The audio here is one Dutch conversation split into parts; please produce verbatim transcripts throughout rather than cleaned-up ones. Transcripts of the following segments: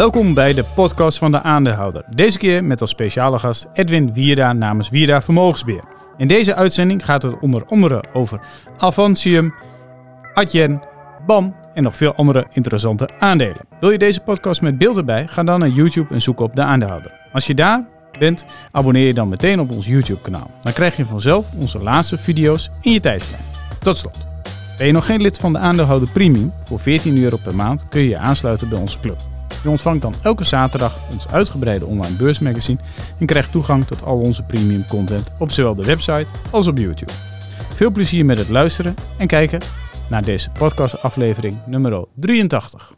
Welkom bij de podcast van de aandeelhouder. Deze keer met als speciale gast Edwin Wierda namens Wierda Vermogensbeheer. In deze uitzending gaat het onder andere over Avantium, Adyen, B A M en nog veel andere interessante aandelen. Wil je deze podcast met beeld erbij? Ga dan naar YouTube en zoek op de aandeelhouder. Als je daar bent, abonneer je dan meteen op ons YouTube kanaal. Dan krijg je vanzelf onze laatste video's in je tijdslijn. Tot slot. Ben je nog geen lid van de aandeelhouder Premium? Voor veertien euro per maand kun je je aansluiten bij onze club. Je ontvangt dan elke zaterdag ons uitgebreide online beursmagazine en krijgt toegang tot al onze premium content op zowel de website als op YouTube. Veel plezier met het luisteren en kijken naar deze podcastaflevering nummer drieëntachtig.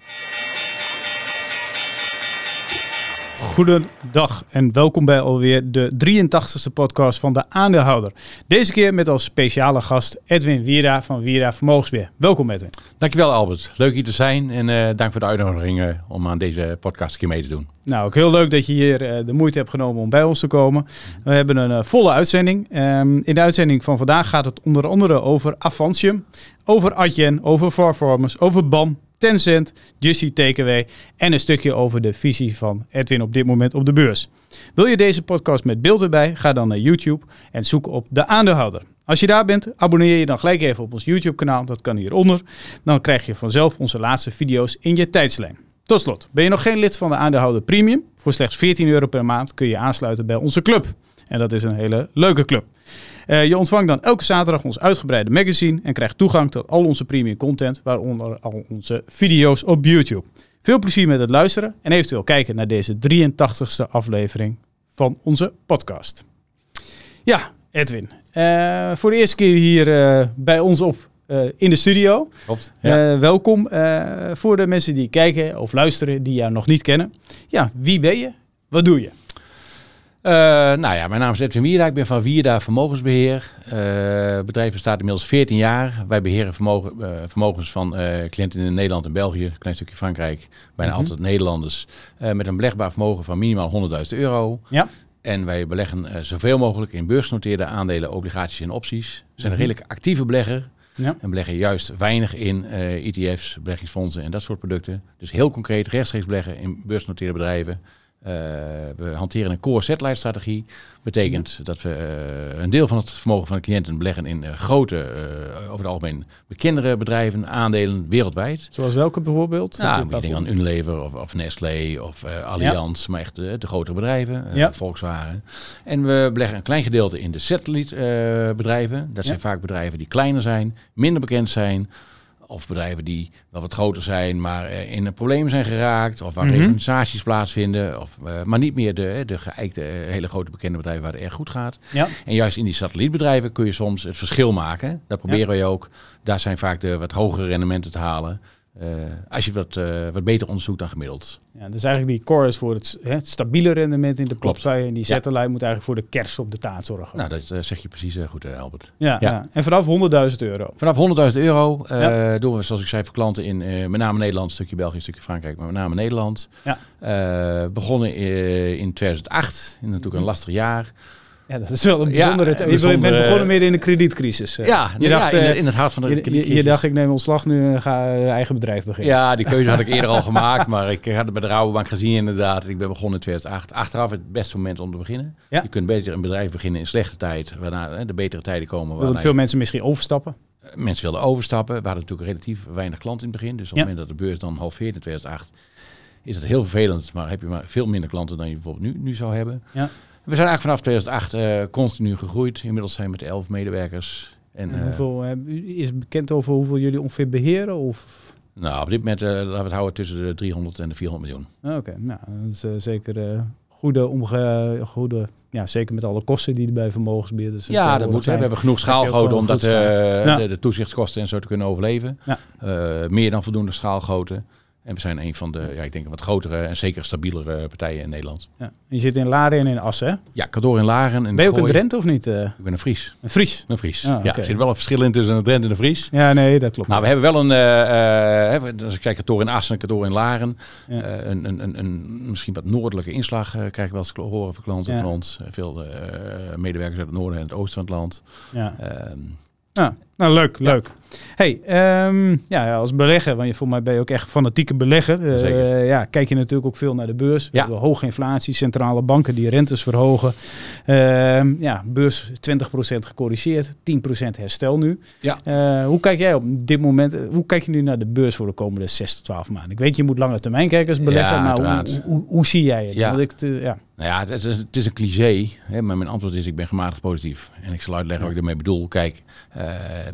Goedendag en welkom bij alweer de drieëntachtigste podcast van de aandeelhouder. Deze keer met als speciale gast Edwin Wierda van Wierda Vermogensbeheer. Welkom Edwin. Dankjewel Albert, leuk hier te zijn en uh, dank voor de uitnodiging uh, om aan deze podcast een keer mee te doen. Nou, ook heel leuk dat je hier uh, de moeite hebt genomen om bij ons te komen. We hebben een uh, volle uitzending. Um, in de uitzending van vandaag gaat het onder andere over Avantium, over Adyen, over Farformers, over B A M, Tencent, Just Eat Takeaway en een stukje over de visie van Edwin op dit moment op de beurs. Wil je deze podcast met beeld erbij? Ga dan naar YouTube en zoek op de aandeelhouder. Als je daar bent, abonneer je dan gelijk even op ons YouTube kanaal. Dat kan hieronder. Dan krijg je vanzelf onze laatste video's in je tijdslijn. Tot slot, ben je nog geen lid van de aandeelhouder Premium? Voor slechts veertien euro per maand kun je aansluiten bij onze club. En dat is een hele leuke club. Uh, je ontvangt dan elke zaterdag ons uitgebreide magazine en krijgt toegang tot al onze premium content, waaronder al onze video's op YouTube. Veel plezier met het luisteren en eventueel kijken naar deze drieëntachtigste aflevering van onze podcast. Ja, Edwin, uh, voor de eerste keer hier uh, bij ons op uh, in de studio. Klopt. Ja. Uh, welkom uh, voor de mensen die kijken of luisteren die jou nog niet kennen. Ja, wie ben je? Wat doe je? Uh, nou ja, mijn naam is Edwin Wierda. Ik ben van Wierda Vermogensbeheer. Uh, het bedrijf bestaat inmiddels veertien jaar. Wij beheren vermogen, uh, vermogens van uh, cliënten in Nederland en België, een klein stukje Frankrijk, bijna mm-hmm. altijd Nederlanders, uh, met een belegbaar vermogen van minimaal honderdduizend euro. Ja. En wij beleggen uh, zoveel mogelijk in beursgenoteerde aandelen, obligaties en opties. We zijn een redelijk actieve belegger. Ja. En beleggen juist weinig in uh, E T F's, beleggingsfondsen en dat soort producten. Dus heel concreet rechtstreeks beleggen in beursgenoteerde bedrijven. Uh, we hanteren een core satellite strategie. Betekent ja. dat we uh, een deel van het vermogen van de cliënten beleggen in uh, grote, uh, over het algemeen bekendere bedrijven, aandelen wereldwijd. Zoals welke bijvoorbeeld? Ja, ik denk aan Unilever of, of Nestlé of uh, Allianz, ja. maar echt de, de grotere bedrijven, uh, ja. Volkswagen. En we beleggen een klein gedeelte in de satellite uh, bedrijven. Dat ja. zijn vaak bedrijven die kleiner zijn, minder bekend zijn. Of bedrijven die wel wat groter zijn, maar uh, in een probleem zijn geraakt. Of waar mm-hmm. reorganisaties plaatsvinden. Of, uh, maar niet meer de, de geëikte, uh, hele grote bekende bedrijven waar het erg goed gaat. Ja. En juist in die satellietbedrijven kun je soms het verschil maken. Dat proberen ja. we ook. Daar zijn vaak de wat hogere rendementen te halen. Uh, als je wat, uh, wat beter onderzoekt dan gemiddeld. Ja, dus eigenlijk die core is voor het, hè, het stabiele rendement in de portefeuille. En die satellite ja. moet eigenlijk voor de kers op de taart zorgen. Nou, dat uh, zeg je precies uh, goed, uh, Albert. Ja, ja. ja, en vanaf honderdduizend euro? Vanaf honderdduizend euro uh, ja. doen we, zoals ik zei, voor klanten in uh, met name Nederland, een stukje België, een stukje Frankrijk, maar met name Nederland. Ja. Uh, begonnen uh, in tweeduizend acht, in natuurlijk een lastig jaar. Ja, dat is wel een bijzondere... Ja, bijzondere... Je bent begonnen midden in de kredietcrisis. Ja, je dacht, ja in, in het hart van de je, kredietcrisis. Je dacht, ik neem ontslag nu en ga een eigen bedrijf beginnen. Ja, die keuze had ik eerder al gemaakt, maar ik had het bij de Rabobank gezien inderdaad. Ik ben begonnen in tweeduizend acht. Achteraf het beste moment om te beginnen. Ja. Je kunt beter een bedrijf beginnen in slechte tijd, waarna de betere tijden komen. Wilden veel mensen misschien overstappen? Mensen wilden overstappen. We hadden natuurlijk relatief weinig klanten in het begin. Dus op het ja. moment dat de beurs dan halveert in tweeduizend acht, is het heel vervelend. Maar heb je maar veel minder klanten dan je bijvoorbeeld nu, nu zou hebben. Ja. We zijn eigenlijk vanaf tweeduizend acht uh, continu gegroeid. Inmiddels zijn we met elf medewerkers. En, en hoeveel, uh, is het bekend over hoeveel jullie ongeveer beheren? Of? Nou, op dit moment uh, laten we het houden tussen de driehonderd en de vierhonderd miljoen. Oké, okay, nou, dat is uh, zeker uh, goede omge... goede, ja, zeker met alle kosten die er bij vermogensbeheerders zijn. Ja, dat moet zijn. We hebben genoeg schaalgrootte om dat, uh, ja. de, de toezichtskosten en zo te kunnen overleven. Ja. Uh, meer dan voldoende schaalgrootte. En we zijn een van de, ja, ik denk wat grotere en zeker stabielere partijen in Nederland. Ja. Je zit in Laren en in Assen, hè? Ja, kantoor in Laren. En ben je ook een Drenthe of niet? Uh? Ik ben een Fries. Een Fries? Een Fries, oh, ja. Okay. Er zit wel een verschil in tussen een Drenthe en een Fries. Ja, nee, dat klopt. Maar we hebben wel een, uh, uh, als ik kijk kantoor in Assen, kantoor in Laren. Ja. Uh, een, een, een, een misschien wat noordelijke inslag uh, krijg ik wel eens horen van klanten ja. van ons. Uh, veel uh, medewerkers uit het noorden en het oosten van het land. Ja. Uh, Ja. Nou, leuk, Ja. leuk. Hey, um, ja, als belegger, want je, volgens mij ben je ook echt fanatieke belegger. Uh, ja, kijk je natuurlijk ook veel naar de beurs. We ja. hebben hoge inflatie, centrale banken die rentes verhogen. Uh, ja, beurs twintig procent gecorrigeerd, tien procent herstel nu. Ja. Uh, hoe kijk jij op dit moment, hoe kijk je nu naar de beurs voor de komende zes tot twaalf maanden? Ik weet, je moet lange termijn kijken als belegger, ja, maar hoe, hoe, hoe, hoe zie jij het? Ja. Want ik, uh, ja. Nou ja, het is, het is een cliché, hè, maar mijn antwoord is ik ben gematigd positief. En ik zal uitleggen wat ik ermee bedoel. Kijk, uh,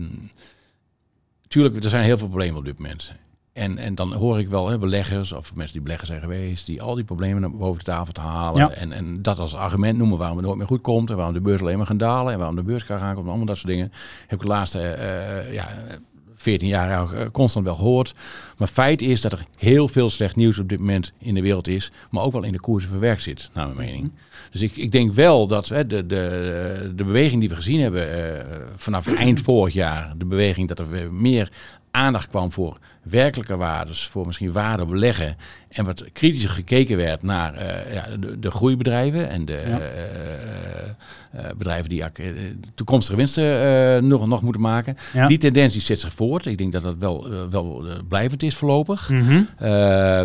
tuurlijk, er zijn heel veel problemen op dit moment. En, en dan hoor ik wel hè, beleggers of mensen die beleggers zijn geweest, die al die problemen naar boven de tafel te halen. Ja. En, en dat als argument noemen waarom het nooit meer goed komt. En waarom de beurs alleen maar gaan dalen. En waarom de beurs gaan komt. En allemaal dat soort dingen. Heb ik de laatste uh, ja, veertien jaar uh, constant wel gehoord. Maar feit is dat er heel veel slecht nieuws op dit moment in de wereld is. Maar ook wel in de koersen verwerkt zit, naar mijn mening. Dus ik, ik denk wel dat hè, de, de, de beweging die we gezien hebben uh, vanaf eind vorig jaar. De beweging dat er weer meer aandacht kwam voor werkelijke waardes, voor misschien waarde beleggen en wat kritischer gekeken werd naar uh, ja, de, de groeibedrijven en de ja. uh, uh, bedrijven die uh, toekomstige winsten uh, nog, nog moeten maken. Ja. Die tendens die zet zich voort. Ik denk dat dat wel, uh, wel uh, blijvend is voorlopig. Mm-hmm. Uh,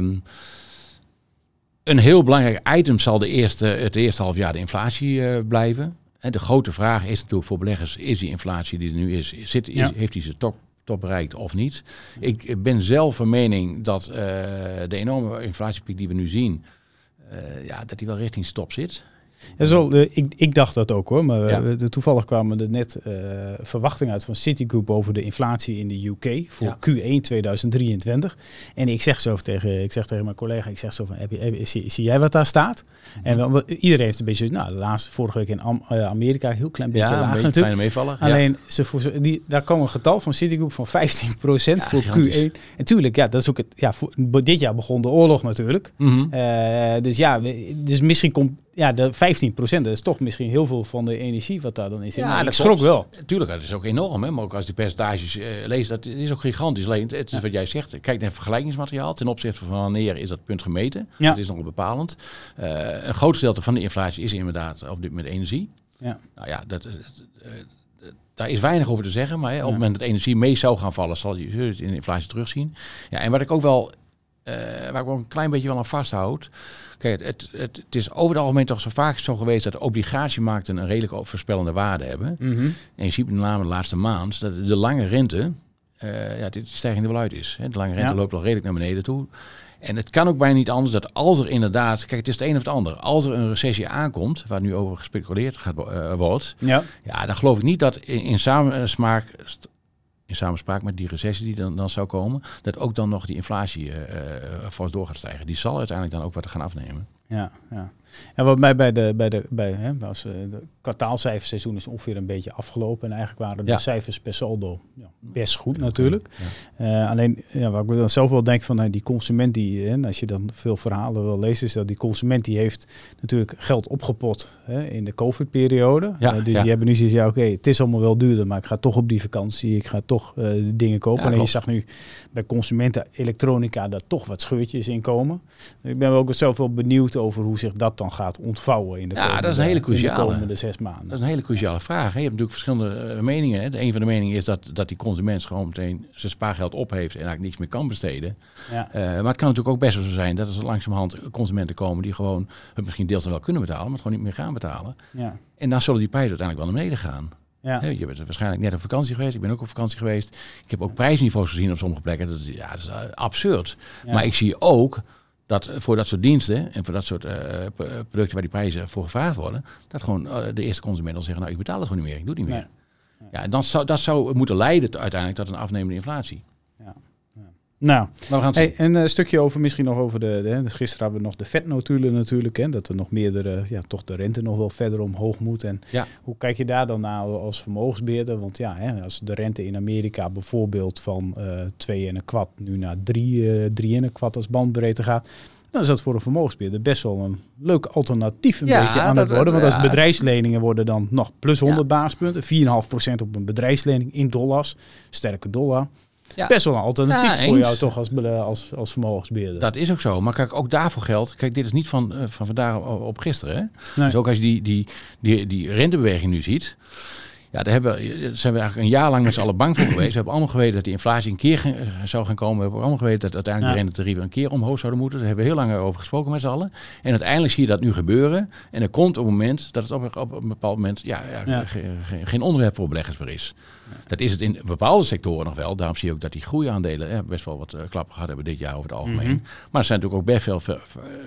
een heel belangrijk item zal de eerste, het eerste half jaar de inflatie uh, blijven. En de grote vraag is natuurlijk voor beleggers, is die inflatie die er nu is, zit, is ja. heeft die ze toch top bereikt of niet. Ik ben zelf van mening dat uh, de enorme inflatiepiek die we nu zien, uh, ja, dat die wel richting stop zit. Ja, zo, uh, ik, ik dacht dat ook hoor, maar ja. uh, toevallig kwamen er net uh, verwachtingen uit van Citigroup over de inflatie in de U K voor ja. Q één tweeduizend drieëntwintig. En ik zeg zo tegen, ik zeg tegen mijn collega, ik zeg zo van, heb je, heb je, zie, zie jij wat daar staat? Mm-hmm. En wel, iedereen heeft een beetje, nou, de laatste vorige week in Am, uh, Amerika heel klein beetje ja, laag een beetje natuurlijk. Meevallen, Alleen ja. ze voor, die, daar kwam een getal van Citigroup van vijftien procent ja, voor gigantisch. Q één. En tuurlijk, ja, dat is ook het. Ja, voor, dit jaar begon de oorlog natuurlijk. Mm-hmm. Uh, dus ja, dus misschien komt ja, de vijftien procent, dat is toch misschien heel veel van de energie wat daar dan is. Ja, ik schrok wel. Tuurlijk, dat is ook enorm. Hè? Maar ook als die percentages uh, leest, dat is ook gigantisch. Alleen, het is ja. wat jij zegt, kijk naar vergelijkingsmateriaal ten opzichte van wanneer is dat punt gemeten. Ja. Dat is nog bepalend. Uh, een groot gedeelte van de inflatie is inderdaad op dit moment energie. Ja. Nou ja, dat, uh, uh, daar is weinig over te zeggen. Maar hè, op het ja. moment dat energie mee zou gaan vallen, zal je het in de inflatie terugzien. Ja, en wat ik ook wel, uh, waar ik ook een klein beetje wel aan vasthoud. Kijk, het, het, het is over het algemeen toch zo vaak zo geweest dat obligatiemarkten een redelijk voorspellende waarde hebben. Mm-hmm. En je ziet met name de laatste maand dat de lange rente, uh, ja, die stijging er wel uit is. Hè. De lange rente ja. loopt al redelijk naar beneden toe. En het kan ook bijna niet anders dat als er inderdaad, kijk, het is het een of het ander. Als er een recessie aankomt, waar nu over gespeculeerd gaat, uh, wordt, ja. ja, dan geloof ik niet dat in, in samenspraak, in samenspraak met die recessie die dan, dan zou komen, dat ook dan nog die inflatie uh, uh, fors door gaat stijgen. Die zal uiteindelijk dan ook wat gaan afnemen. Ja, ja. En wat mij bij de, bij de, bij, hè, was, uh, de kwartaalcijferseizoen is ongeveer een beetje afgelopen. En eigenlijk waren de ja. cijfers per saldo ja, best goed natuurlijk. Ja. Uh, alleen, ja, waar ik dan zelf wel denk van, uh, die consument die, hè, als je dan veel verhalen wil lezen, is dat die consument die heeft natuurlijk geld opgepot hè, in de COVID-periode. Ja, uh, dus ja. die hebben nu zoiets, ja oké, okay, het is allemaal wel duurder, maar ik ga toch op die vakantie, ik ga toch uh, dingen kopen. Ja, alleen klopt. Je zag nu bij consumenten elektronica daar toch wat scheurtjes in komen. Ik ben ook zelf wel benieuwd over hoe zich dat dan gaat ontvouwen in de, ja, komende, dat is een hele cruciale, in de komende zes maanden. Dat is een hele cruciale vraag. Hè. Je hebt natuurlijk verschillende uh, meningen. Hè. De een van de meningen is dat, dat die consument gewoon meteen zijn spaargeld op heeft en eigenlijk niks meer kan besteden. Ja. Uh, maar het kan natuurlijk ook best wel zo zijn dat er langzamerhand consumenten komen die gewoon het misschien deels dan wel kunnen betalen, maar het gewoon niet meer gaan betalen. Ja. En dan zullen die prijzen uiteindelijk wel naar beneden gaan. Ja. He, je bent waarschijnlijk net op vakantie geweest. Ik ben ook op vakantie geweest. Ik heb ook prijsniveaus gezien op sommige plekken. Dat is, ja, dat is uh, absurd. Ja. Maar ik zie ook dat voor dat soort diensten en voor dat soort uh, producten waar die prijzen voor gevraagd worden, dat gewoon uh, de eerste consument dan zeggen, nou ik betaal het gewoon niet meer, ik doe het niet meer. Nee. Ja, en dan zou, dat zou moeten leiden tot, uiteindelijk tot een afnemende inflatie. Ja. Ja. Nou, maar we gaan hey, een uh, stukje over misschien nog over de, de, de gisteren hadden we nog de vetnotulen natuurlijk, hè, dat er nog meerdere, ja, toch de rente nog wel verder omhoog moet. En ja. hoe kijk je daar dan naar als vermogensbeheerder? Want ja, hè, als de rente in Amerika bijvoorbeeld van uh, twee en een kwart nu naar drie, uh, drie en een kwart als bandbreedte gaat, dan is dat voor een vermogensbeheerder best wel een leuk alternatief een ja, beetje aan het worden. Want als ja. bedrijfsleningen worden dan nog plus honderd ja. basispunten, vier komma vijf procent op een bedrijfslening in dollars, sterke dollar. Ja. Best wel een alternatief ja, voor jou toch als, als, als vermogensbeheerder. Dat is ook zo. Maar kijk, ook daarvoor geldt. Kijk, dit is niet van, uh, van vandaag op, op gisteren. Hè? Nee. Dus ook als je die, die, die, die rentebeweging nu ziet. Ja, daar, hebben we, daar zijn we eigenlijk een jaar lang met z'n allen bang voor geweest. We hebben allemaal geweten dat die inflatie een keer ge- zou gaan komen. We hebben allemaal geweten dat uiteindelijk ja. de rentetarieven een keer omhoog zouden moeten. Daar hebben we heel lang over gesproken met z'n allen. En uiteindelijk zie je dat nu gebeuren. En er komt op een moment dat het op, op een bepaald moment ja, ja, ja. Ge, ge, geen onderwerp voor beleggers meer is. Ja. Dat is het in bepaalde sectoren nog wel. Daarom zie je ook dat die groeiaandelen ja, best wel wat uh, klappen gehad hebben dit jaar over het algemeen. Mm-hmm. Maar er zijn natuurlijk ook best veel, veel,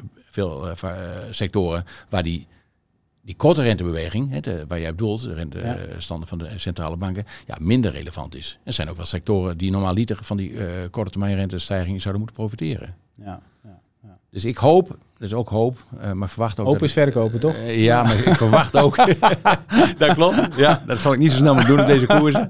veel uh, sectoren waar die... Die korte rentebeweging, hè, de, waar jij bedoelt, de rentestanden ja. van de centrale banken, ja, minder relevant is. Er zijn ook wel sectoren die normaal niet van die uh, korte termijn rentestijging zouden moeten profiteren. Ja, ja, ja. Dus ik hoop, dat is ook hoop, uh, maar verwacht ook... Hoop dat is verkopen, toch? Uh, ja, maar ik verwacht ook... dat klopt, ja, dat zal ik niet zo snel moeten doen op deze koersen.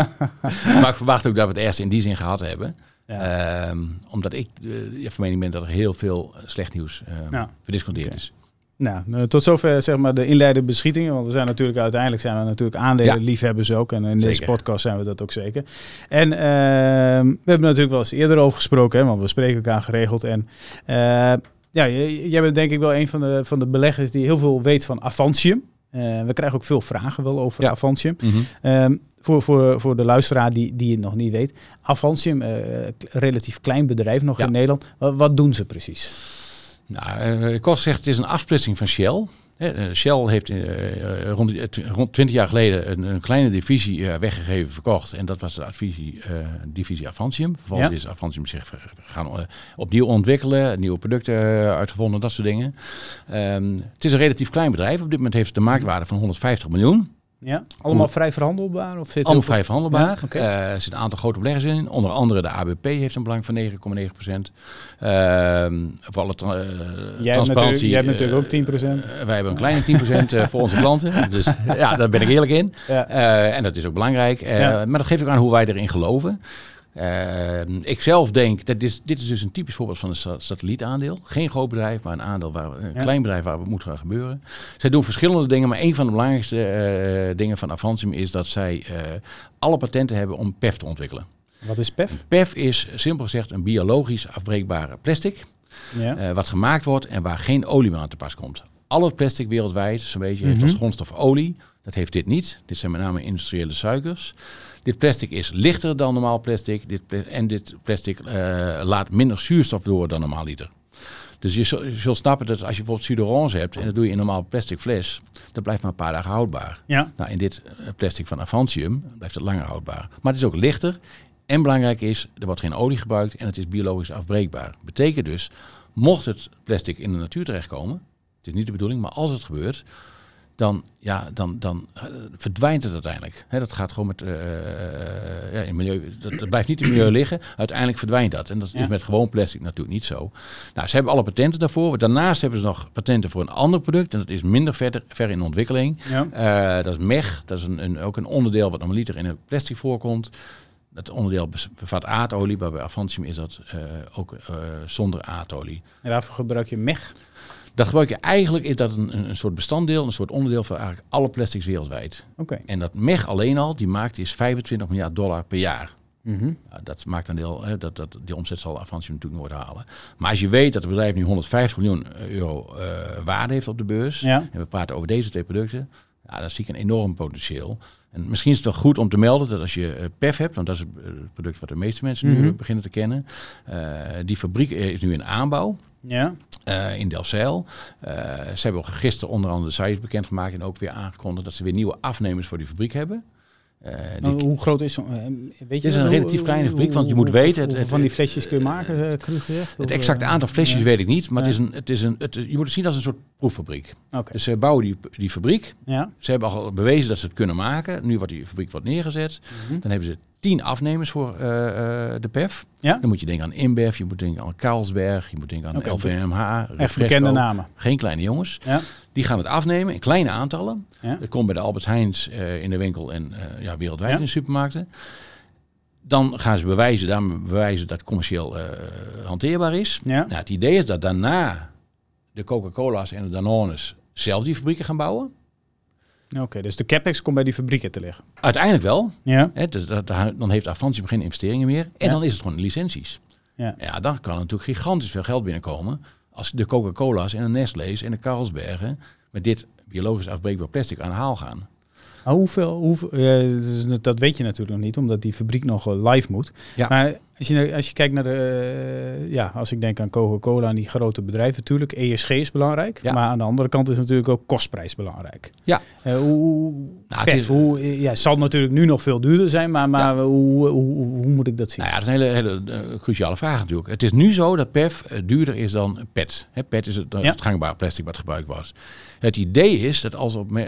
Maar ik verwacht ook dat we het eerst in die zin gehad hebben. Ja. Um, omdat ik uh, van mening ben dat er heel veel slecht nieuws uh, ja. verdisconteerd okay. is. Nou, tot zover zeg maar de inleidende beschietingen. Want we zijn natuurlijk uiteindelijk zijn we natuurlijk aandelenliefhebbers ja. ook. En in zeker. Deze podcast zijn we dat ook zeker. En uh, we hebben natuurlijk wel eens eerder over gesproken. Hè, want we spreken elkaar geregeld. En uh, ja, jij bent denk ik wel een van de, van de beleggers die heel veel weet van Avantium. Uh, we krijgen ook veel vragen wel over ja. Avantium. Mm-hmm. Um, voor, voor, voor de luisteraar die, die het nog niet weet. Avantium, uh, relatief klein bedrijf nog ja. in Nederland. Wat, wat doen ze precies? Nou, uh, kort gezegd, het is een afsplitsing van Shell. Uh, Shell heeft uh, rond, uh, rond twintig jaar geleden een, een kleine divisie uh, weggegeven, verkocht. En dat was de divisie, uh, divisie Avantium. Vervolgens ja. is Avantium zich gaan uh, opnieuw ontwikkelen, nieuwe producten uh, uitgevonden, dat soort dingen. Um, het is een relatief klein bedrijf. Op dit moment heeft het de marktwaarde van honderdvijftig miljoen. Ja, allemaal Hoe, vrij verhandelbaar? Of zit allemaal vrij verhandelbaar. Ja, okay. uh, er zitten een aantal grote beleggers in. Onder andere de A B P heeft een belang van negen komma negen procent. Uh, voor alle tra- uh, jij transparantie. Jij hebt natuurlijk ook tien procent. Uh, wij hebben een kleine tien procent uh, voor onze klanten. Dus ja, daar ben ik eerlijk in. Ja. Uh, en dat is ook belangrijk. Uh, ja. Maar dat geeft ook aan hoe wij erin geloven. Uh, ik zelf denk, dat dit, dit is dus een typisch voorbeeld van een sa- satellietaandeel. Geen groot bedrijf, maar een aandeel waar een ja. klein bedrijf waar het moet gaan gebeuren. Zij doen verschillende dingen, maar een van de belangrijkste uh, dingen van Avantium is dat zij uh, alle patenten hebben om P E F te ontwikkelen. Wat is P E F? P E F is simpel gezegd een biologisch afbreekbare plastic. Ja. Uh, wat gemaakt wordt en waar geen olie meer aan te pas komt. Al het plastic wereldwijd, zo'n beetje, mm-hmm. heeft als grondstof olie. Dat heeft dit niet. Dit zijn met name industriële suikers. Dit plastic is lichter dan normaal plastic. Dit pla- en dit plastic uh, laat minder zuurstof door dan normaal liter. Dus je, zul, je zult snappen dat als je bijvoorbeeld Suderance hebt en dat doe je in een normaal plastic fles, dat blijft maar een paar dagen houdbaar. Ja. Nou, in dit plastic van Avantium blijft het langer houdbaar. Maar het is ook lichter. En belangrijk is, er wordt geen olie gebruikt en het is biologisch afbreekbaar. Betekent dus, mocht het plastic in de natuur terechtkomen, het is niet de bedoeling, maar als het gebeurt, dan, ja, dan, dan uh, verdwijnt het uiteindelijk. He, dat gaat gewoon met, uh, uh, ja, in milieu, dat, dat blijft niet in het milieu liggen. Uiteindelijk verdwijnt dat. En dat ja. is met gewoon plastic natuurlijk niet zo. Nou, ze hebben alle patenten daarvoor. Daarnaast hebben ze nog patenten voor een ander product. En dat is minder verder, ver in ontwikkeling. Ja. Uh, dat is M E G. Dat is een, een, ook een onderdeel wat normaliter in het plastic voorkomt. Dat onderdeel bevat aardolie. Waarbij Avantium is dat uh, ook uh, zonder aardolie. En daarvoor gebruik je M E G? Dat gebruik je eigenlijk, is dat een, een soort bestanddeel, een soort onderdeel van eigenlijk alle plastics wereldwijd. Okay. En dat M E G alleen al, die maakt is vijfentwintig miljard dollar per jaar. Mm-hmm. Ja, dat maakt een deel, hè, dat, dat, die omzet zal Avantium natuurlijk nooit halen. Maar als je weet dat het bedrijf nu honderdvijftig miljoen euro uh, waarde heeft op de beurs, ja. en we praten over deze twee producten, ja, dan zie ik een enorm potentieel. En misschien is het wel goed om te melden dat als je uh, P E F hebt, want dat is het product wat de meeste mensen mm-hmm. nu beginnen te kennen, uh, die fabriek is nu in aanbouw. Ja. Uh, in Delfzijl. Uh, ze hebben gisteren onder andere de cijfers bekendgemaakt en ook weer aangekondigd dat ze weer nieuwe afnemers voor die fabriek hebben. Uh, nou, die, hoe groot is zo'n... Uh, weet je, het is een hoe, relatief kleine fabriek, hoe, want je moet hoe, weten... Hoeveel van die flesjes kun je maken, uh, cru gezegd? Het exacte aantal flesjes uh, weet ik niet, maar ja. het is een, het is een, het, je moet het zien als een soort proeffabriek. Okay. Dus ze bouwen die, die fabriek. Ja. Ze hebben al bewezen dat ze het kunnen maken. Nu wordt die fabriek wordt neergezet. Mm-hmm. Dan hebben ze tien afnemers voor uh, uh, de P E F. Ja? Dan moet je denken aan InBev, je moet denken aan Carlsberg, je moet denken aan okay. L V M H. Echt bekende namen. Geen kleine jongens. Ja. Die gaan het afnemen in kleine aantallen. Ja. Het komt bij de Albert Heijns uh, in de winkel en uh, ja, wereldwijd ja. in de supermarkten. Dan gaan ze bewijzen, dan bewijzen dat het commercieel uh, hanteerbaar is. Ja. Nou, het idee is dat daarna de Coca-Cola's en de Danones zelf die fabrieken gaan bouwen. Oké, okay, dus de capex komt bij die fabrieken te liggen? Uiteindelijk wel. Ja. He, dus dat, dan heeft Avantium geen investeringen meer. En ja. dan is het gewoon licenties. Ja. ja, dan kan er natuurlijk gigantisch veel geld binnenkomen als de Coca-Cola's en de Nestlé's en de Carlsbergen met dit biologisch afbreekbaar plastic aan de haal gaan. Maar hoeveel, hoeveel uh, dat weet je natuurlijk nog niet, omdat die fabriek nog uh, live moet. Ja. Maar als je, als je kijkt naar de, uh, ja, als ik denk aan Coca-Cola en die grote bedrijven, natuurlijk, E S G is belangrijk. Ja. Maar aan de andere kant is natuurlijk ook kostprijs belangrijk. Ja. Uh, hoe, nou, Pef, is, hoe, ja, het zal natuurlijk nu nog veel duurder zijn, maar, maar ja. hoe, hoe, hoe, hoe moet ik dat zien? Nou ja, dat is een hele, hele uh, cruciale vraag natuurlijk. Het is nu zo dat P E F uh, duurder is dan P E T. Hè, P E T is het, uh, ja. het gangbare plastic wat gebruikt was. Het idee is dat als op, uh, uh,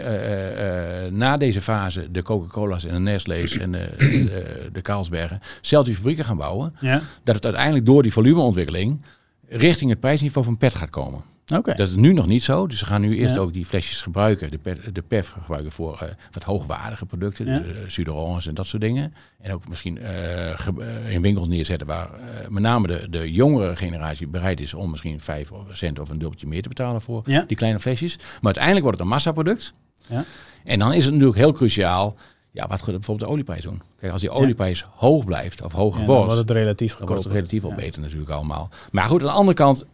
uh, na deze fase de Coca-Cola's en de Nestlé's en de, de, de Carlsbergen zelf die fabrieken gaan bouwen, ja. dat het uiteindelijk door die volumeontwikkeling richting het prijsniveau van P E T gaat komen. Okay. Dat is nu nog niet zo. Dus ze gaan nu eerst ja. ook die flesjes gebruiken, de, de P E F gebruiken voor uh, wat hoogwaardige producten, ja. dus uh, Suderons en dat soort dingen. En ook misschien uh, ge- uh, in winkels neerzetten waar uh, met name de, de jongere generatie bereid is om misschien vijf cent of een dubbeltje meer te betalen voor ja. die kleine flesjes. Maar uiteindelijk wordt het een massaproduct. Ja. En dan is het natuurlijk heel cruciaal, ja, wat gaat bijvoorbeeld de olieprijs doen? Kijk, als die olieprijs ja. hoog blijft of hoger ja, wordt, dan wordt het relatief dan wordt het relatief wel ja. beter natuurlijk allemaal. Maar goed, aan de andere kant,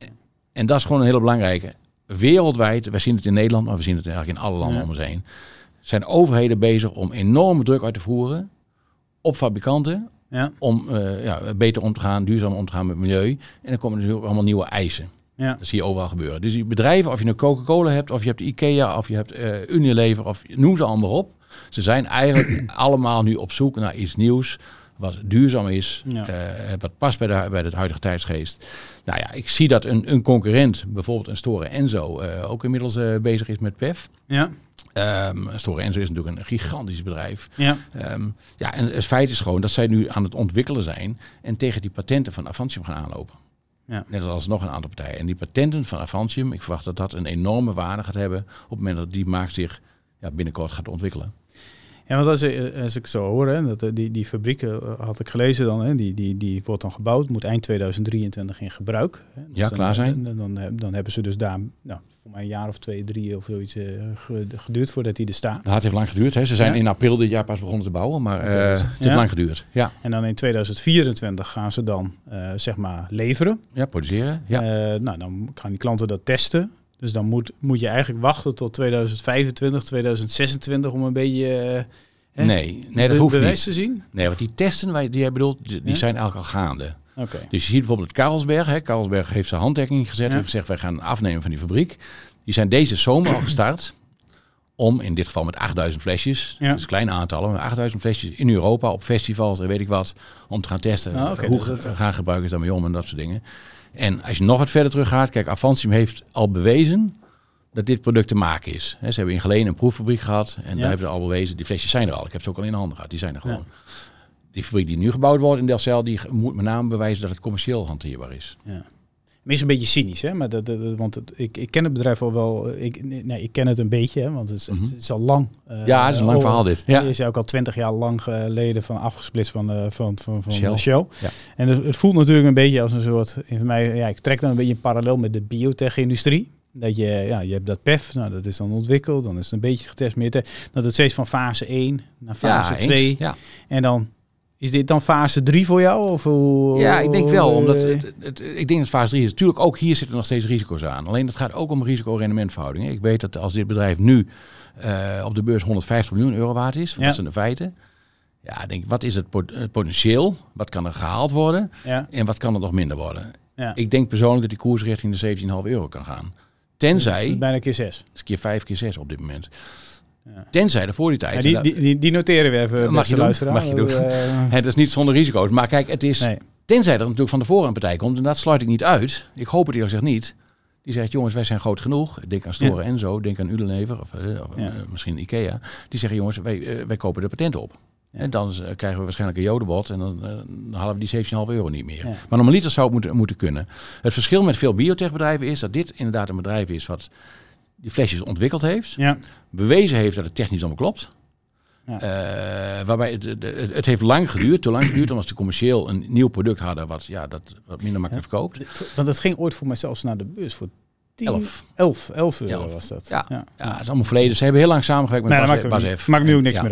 en dat is gewoon een hele belangrijke, wereldwijd, we zien het in Nederland, maar we zien het eigenlijk in alle landen ja. om ons heen, zijn overheden bezig om enorme druk uit te voeren op fabrikanten, ja. om uh, ja, beter om te gaan, duurzaam om te gaan met het milieu. En dan komen natuurlijk allemaal nieuwe eisen. Ja. Dat zie je overal gebeuren. Dus die bedrijven, of je nu Coca-Cola hebt, of je hebt IKEA, of je hebt uh, Unilever, of noem ze allemaal op. Ze zijn eigenlijk allemaal nu op zoek naar iets nieuws, wat duurzaam is, ja. uh, wat past bij de, bij de huidige tijdsgeest. Nou ja, ik zie dat een, een concurrent, bijvoorbeeld een Store Enso, uh, ook inmiddels uh, bezig is met P E F. Ja. Um, Store Enso is natuurlijk een gigantisch bedrijf. Ja. Um, ja, en het feit is gewoon dat zij nu aan het ontwikkelen zijn en tegen die patenten van Avantium gaan aanlopen. Ja. Net als nog een aantal partijen. En die patenten van Avantium, ik verwacht dat dat een enorme waarde gaat hebben op het moment dat die markt zich ja, binnenkort gaat ontwikkelen. Ja, want als, als ik zo hoor, hè, dat die, die fabriek, uh, had ik gelezen dan, hè, die, die, die wordt dan gebouwd, moet eind tweeduizend drieëntwintig in gebruik. Hè. Dus ja, dan, klaar zijn. Dan, dan, dan hebben ze dus daar, nou, voor mij een jaar of twee, drie of zoiets uh, geduurd voordat die er staat. Nou, het heeft lang geduurd. Hè. Ze zijn ja. in april dit jaar pas begonnen te bouwen, maar uh, het heeft ja. lang geduurd. Ja. En dan in tweeduizend vierentwintig gaan ze dan, uh, zeg maar, leveren. Ja, produceren. Ja. Uh, nou, dan gaan die klanten dat testen. Dus dan moet, moet je eigenlijk wachten tot tweeduizend vijfentwintig, tweeduizend zesentwintig om een beetje... Uh, He? Nee, nee, dat hoeft niet. Te zien? Nee, want die testen die jij bedoelt, die ja? zijn eigenlijk al gaande. Okay. Dus je ziet bijvoorbeeld Carlsberg. Hè. Carlsberg heeft zijn handtekening gezet. Ja. Heeft gezegd, wij gaan afnemen van die fabriek. Die zijn deze zomer al gestart. Om, in dit geval met achtduizend flesjes. Ja. Dus kleine aantallen. Maar achtduizend flesjes in Europa op festivals en weet ik wat. Om te gaan testen. Ah, okay, hoe dus dat... gaan gebruikers daarmee om en dat soort dingen. En als je nog wat verder terug gaat. Kijk, Avantium heeft al bewezen dat dit product te maken is. He, ze hebben in Geleen een proeffabriek gehad. En ja. daar hebben ze al bewezen. Die flesjes zijn er al. Ik heb ze ook al in de handen gehad. Die zijn er gewoon. Ja. Die fabriek die nu gebouwd wordt in Delfzijl, die moet met name bewijzen dat het commercieel hanteerbaar is. Ja. Het is een beetje cynisch, hè? Maar dat, dat, dat, want het, ik, ik ken het bedrijf al wel. Ik, nee, ik ken het een beetje, hè? Want het is, mm-hmm. het is al lang. Uh, ja, het is een lang uh, verhaal dit. Ja. Je is ook al twintig jaar lang geleden van afgesplitst van, uh, van, van, van Shell. Shell. Ja. En het, het voelt natuurlijk een beetje als een soort. In mij, ja, ik trek dan een beetje een parallel met de biotech-industrie. Dat je, ja, je hebt dat P E F, nou, dat is dan ontwikkeld, dan is het een beetje getest, meer te, dat het steeds van fase één naar fase twee. Ja. En dan is dit dan fase drie voor jou? Of hoe, ja, ik denk wel. Omdat het, het, het, ik denk dat fase drie is. Natuurlijk, ook hier zitten nog steeds risico's aan. Alleen het gaat ook om risico-rendementverhouding. Ik weet dat als dit bedrijf nu uh, op de beurs honderdvijftig miljoen euro waard is, ja. dat zijn de feiten. Ja, denk wat is het, pot, het potentieel? Wat kan er gehaald worden? Ja. En wat kan er nog minder worden? Ja. Ik denk persoonlijk dat die koers richting de zeventien komma vijf euro kan gaan. Tenzij... Bijna keer zes. Dus keer vijf, keer zes op dit moment. Ja. Tenzij er voor die tijd... Ja, die, die, die noteren we even, mag je luisteren. Mag je doen. Uh, het is niet zonder risico's. Maar kijk, het is... Nee. Tenzij er natuurlijk van tevoren een partij komt. En dat sluit ik niet uit. Ik hoop het eerlijk gezegd niet. Die zegt, jongens, wij zijn groot genoeg. Denk aan Store ja. Enso. Denk aan Unilever. Of, uh, of ja. uh, misschien Ikea. Die zeggen, jongens, wij, uh, wij kopen de patenten op. Ja. En dan uh, krijgen we waarschijnlijk een jodenbod. En dan, uh, dan halen we die zeventien komma vijf euro niet meer. Ja. Maar normaliter zou het moeten, moeten kunnen. Het verschil met veel biotechbedrijven is dat dit inderdaad een bedrijf is wat die flesjes ontwikkeld heeft. Ja. Bewezen heeft dat het technisch allemaal klopt. Ja. Uh, waarbij het, het, het heeft lang geduurd, te lang geduurd, omdat ze commercieel een nieuw product hadden wat, ja, dat wat minder makkelijk ja. verkoopt. Want het ging ooit voor mij zelfs naar de beurs voor tien, elf. elf, elf euro elf. Was dat. Ja, ja. ja, het is allemaal verleden. Ze hebben heel lang samengewerkt met nee, Bas F. Maakt nu ook niks ja. meer uit, hè?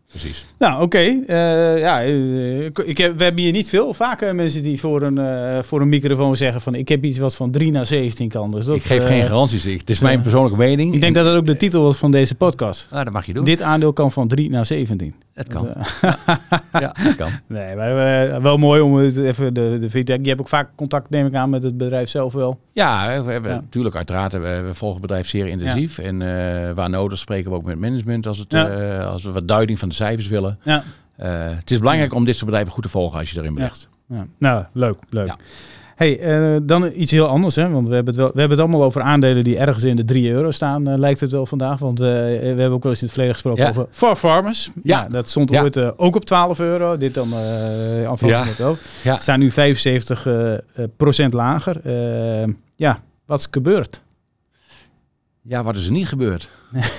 Precies. Nou, oké. Okay. Uh, ja, uh, ik heb, we hebben hier niet veel. Vaak uh, mensen die voor een, uh, voor een microfoon zeggen van ik heb iets wat van drie naar zeventien kan. Dus dat, ik geef uh, geen garanties. Het is uh, mijn persoonlijke mening. Ik denk dat dat ook de titel was van deze podcast. Ah, dat mag je doen. Dit aandeel kan van drie naar zeventien. Het kan. Dat, uh, ja. ja, het kan. Nee, maar uh, wel mooi om het even de, de feedback. Je hebt ook vaak contact, neem ik aan, met het bedrijf zelf wel. Ja, we hebben ja. natuurlijk uiteraard. We, we volgen het bedrijf zeer intensief. Ja. En uh, waar nodig spreken we ook met management als, het, ja. uh, als we wat duiding van de cijfers willen. Ja. Uh, het is belangrijk om dit soort bedrijven goed te volgen als je erin belegt. Ja. Ja. Nou, leuk. leuk. Ja. Hey, uh, dan iets heel anders, hè? Want we hebben, het wel, we hebben het allemaal over aandelen die ergens in de drie euro staan, uh, lijkt het wel vandaag. Want uh, we hebben ook wel eens in het verleden gesproken ja. over ForFarmers. Ja. Ja, dat stond ja. ooit uh, ook op twaalf euro. Dit dan uh, afhankelijk ja. ook. Ja. Staan nu vijfenzeventig procent uh, lager. Uh, ja, wat is gebeurd? Ja, wat is er niet gebeurd?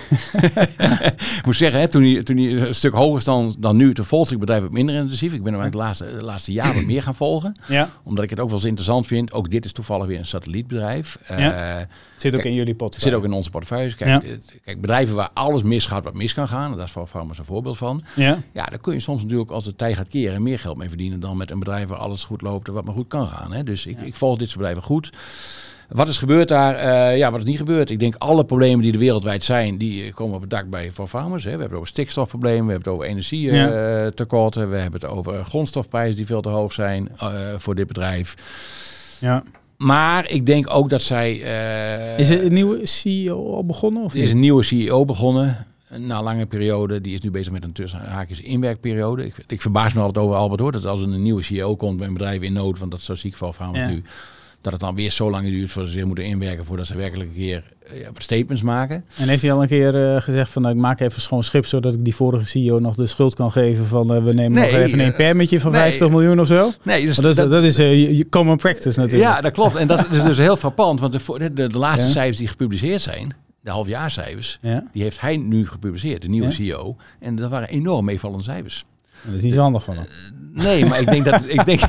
Ik moet zeggen, hè, toen, hij, toen hij een stuk hoger stond dan nu, toen volgde ik het bedrijf wat minder intensief. Ik ben hem eigenlijk de laatste, de laatste jaren meer gaan volgen. Ja. Omdat ik het ook wel eens interessant vind. Ook dit is toevallig weer een satellietbedrijf. Ja. Uh, zit ook kijk, in jullie portefeuille. Zit ook in onze portefeuilles. Kijk, ja. kijk, bedrijven waar alles misgaat wat mis kan gaan. Daar is ForFarmers een voorbeeld van. Ja. Ja, daar kun je soms natuurlijk als de tij gaat keren meer geld mee verdienen dan met een bedrijf waar alles goed loopt en wat maar goed kan gaan. Hè. Dus ik, ja. ik volg dit soort bedrijven goed. Wat is gebeurd daar? Uh, ja, wat is niet gebeurd? Ik denk alle problemen die er wereldwijd zijn, die komen op het dak bij ForFarmers. Hè. We hebben het over stikstofproblemen, we hebben het over energietekorten, uh, ja. we hebben het over grondstofprijzen die veel te hoog zijn uh, voor dit bedrijf. Ja. Maar ik denk ook dat zij... Uh, is er een nieuwe C E O al begonnen? Of er is een nieuwe C E O begonnen. Na een lange periode, die is nu bezig met een tussenhaakjes inwerkperiode. Ik, ik verbaas me altijd over Albert hoor, dat als er een nieuwe C E O komt bij een bedrijf in nood, want dat is zo ziek ForFarmers ja. nu, dat het dan weer zo lang duurt voordat ze weer moeten inwerken voordat ze werkelijk een keer ja, statements maken. En heeft hij al een keer uh, gezegd van nou, ik maak even schoon schip zodat ik die vorige C E O nog de schuld kan geven van uh, we nemen nee, nog even een permitje van nee, vijftig miljoen of zo? Nee, dus dat, dat, dat, dat is uh, common practice natuurlijk. Ja, dat klopt. En dat is dus heel frappant, want de, de, de, de laatste ja. cijfers die gepubliceerd zijn, de halfjaarcijfers, ja. die heeft hij nu gepubliceerd, de nieuwe ja. C E O. En dat waren enorm meevallende cijfers. Dat is niet zo handig van hem. Uh, nee, maar ik denk dat... ik denk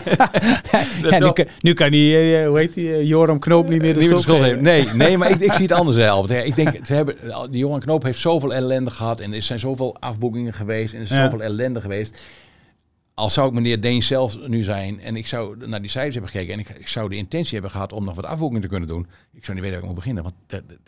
ja, nu, kan, nu kan die, uh, hoe heet die, uh, Joram Knoop niet meer de schuld, schuld geven. Nee, nee, maar ik, ik zie het anders, Albert. Ik denk, we hebben, die Joram Knoop heeft zoveel ellende gehad en er zijn zoveel afboekingen geweest en er is ja. zoveel ellende geweest. Als zou ik meneer Deen zelf nu zijn en ik zou naar die cijfers hebben gekeken en ik, ik zou de intentie hebben gehad om nog wat afboekingen te kunnen doen. Ik zou niet weten waar ik moet beginnen, want